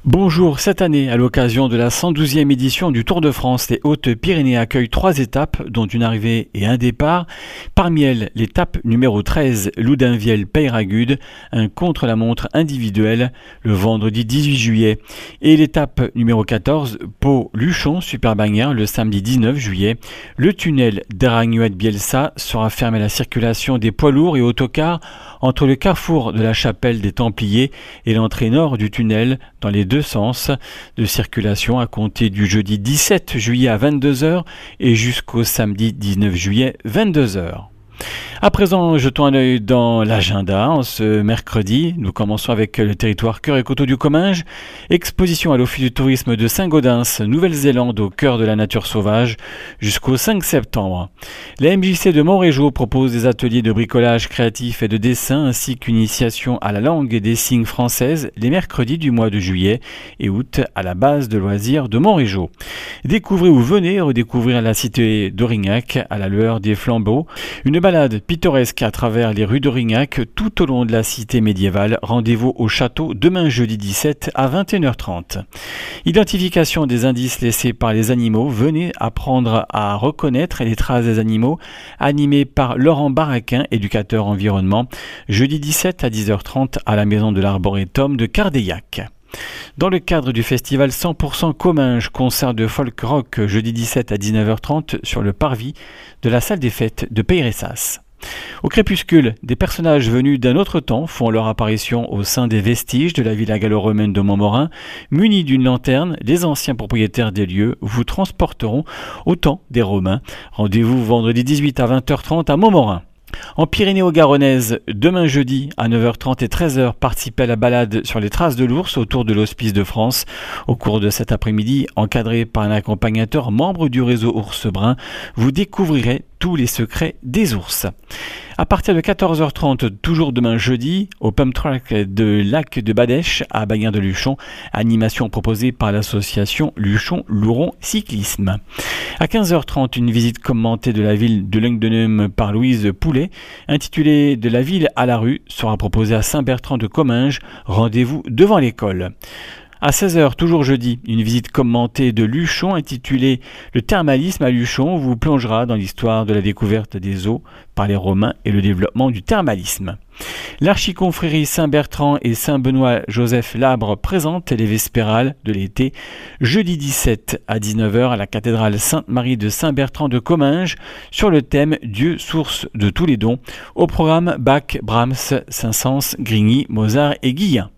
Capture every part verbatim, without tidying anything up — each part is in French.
Bonjour, cette année, à l'occasion de la cent douzième édition du Tour de France, les Hautes-Pyrénées accueillent trois étapes, dont une arrivée et un départ. Parmi elles, l'étape numéro treize, Loudunvielle-Peyragudes, un contre-la-montre individuel, le vendredi dix-huit juillet. Et l'étape numéro quatorze, Pau-Luchon, Super-Bagnères, le samedi dix-neuf juillet. Le tunnel d'Eragnuet-Bielsa sera fermé à la circulation des poids lourds et autocars entre le carrefour de la chapelle des Templiers et l'entrée nord du tunnel dans les deux sens de circulation à compter du jeudi dix-sept juillet à vingt-deux heures et jusqu'au samedi dix-neuf juillet vingt-deux heures. À présent, jetons un œil dans l'agenda. En ce mercredi, nous commençons avec le territoire Cœur et Coteaux du Comminges. Exposition à l'Office du tourisme de Saint-Gaudens, Nouvelle-Zélande, au cœur de la nature sauvage, jusqu'au cinq septembre. La M J C de Montrégeau propose des ateliers de bricolage créatif et de dessin, ainsi qu'une initiation à la langue des signes française les mercredis du mois de juillet et août à la base de loisirs de Montrégeau. Découvrez ou venez redécouvrir la cité d'Aurignac à la lueur des flambeaux. Une balade pittoresque à travers les rues d'Aurignac tout au long de la cité médiévale. Rendez-vous au château demain jeudi dix-sept à vingt et une heures trente. Identification des indices laissés par les animaux. Venez apprendre à reconnaître les traces des animaux. Animé par Laurent Baraquin, éducateur environnement. Jeudi dix-sept à dix heures trente à la maison de l'Arboretum de Cardeillac. Dans le cadre du festival cent pour cent Comminges, concert de folk rock jeudi dix-sept à dix-neuf heures trente sur le parvis de la salle des fêtes de Peyressas. Au crépuscule, des personnages venus d'un autre temps font leur apparition au sein des vestiges de la villa gallo-romaine de Montmorin. Munis d'une lanterne, les anciens propriétaires des lieux vous transporteront au temps des Romains. Rendez-vous vendredi dix-huit à vingt heures trente à Montmorin. En Pyrénées-Garonnaise, demain jeudi à neuf heures trente et treize heures, participez à la balade sur les traces de l'ours autour de l'Hospice de France. Au cours de cet après-midi, encadré par un accompagnateur membre du réseau Ours Brun, vous découvrirez tous les secrets des ours. À partir de quatorze heures trente, toujours demain jeudi, au pump track de Lac de Badèche à Bagnères-de-Luchon, animation proposée par l'association Luchon-Louron Cyclisme. À quinze heures trente, une visite commentée de la ville de Lugdunum par Louise Poulet, intitulée « De la ville à la rue » sera proposée à Saint-Bertrand de Comminges. Rendez-vous devant l'école. À seize heures, toujours jeudi, une visite commentée de Luchon intitulée « Le thermalisme à Luchon » vous plongera dans l'histoire de la découverte des eaux par les Romains et le développement du thermalisme. L'archiconfrérie Saint-Bertrand et Saint-Benoît-Joseph Labre présentent les Vespérales de l'été jeudi dix-sept à dix-neuf heures à la cathédrale Sainte-Marie de Saint-Bertrand de Comminges sur le thème « Dieu, source de tous les dons ». Au programme Bach, Brahms, Saint-Saëns, Grigny, Mozart et Guillain.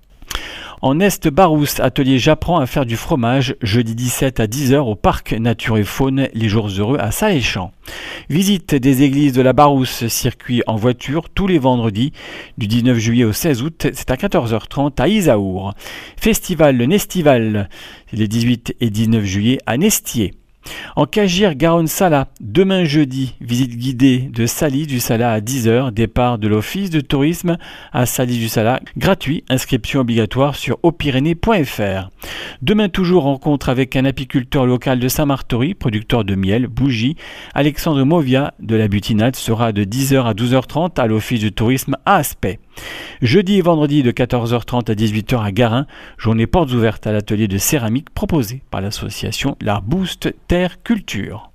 En Est-Barousse, atelier J'apprends à faire du fromage, jeudi dix-sept à dix heures au parc Nature et Faune, les jours heureux à Saléchamps. Visite des églises de la Barousse, circuit en voiture tous les vendredis, du dix-neuf juillet au seize août, c'est à quatorze heures trente à Isaour. Festival le Nestival, les dix-huit et dix-neuf juillet à Nestier. En Cagir-Garonne-Sala, demain jeudi, visite guidée de Saly du Sala à dix heures, départ de l'Office de tourisme à Saly du Sala, gratuit, inscription obligatoire sur opyrénées point f r. Demain toujours, rencontre avec un apiculteur local de Saint-Martory, producteur de miel, bougies. Alexandre Movia de la Butinade sera de dix heures à douze heures trente à l'Office du tourisme à Aspect. Jeudi et vendredi de quatorze heures trente à dix-huit heures à Garin, journée portes ouvertes à l'atelier de céramique proposé par l'association L'Art Boost Terre Culture.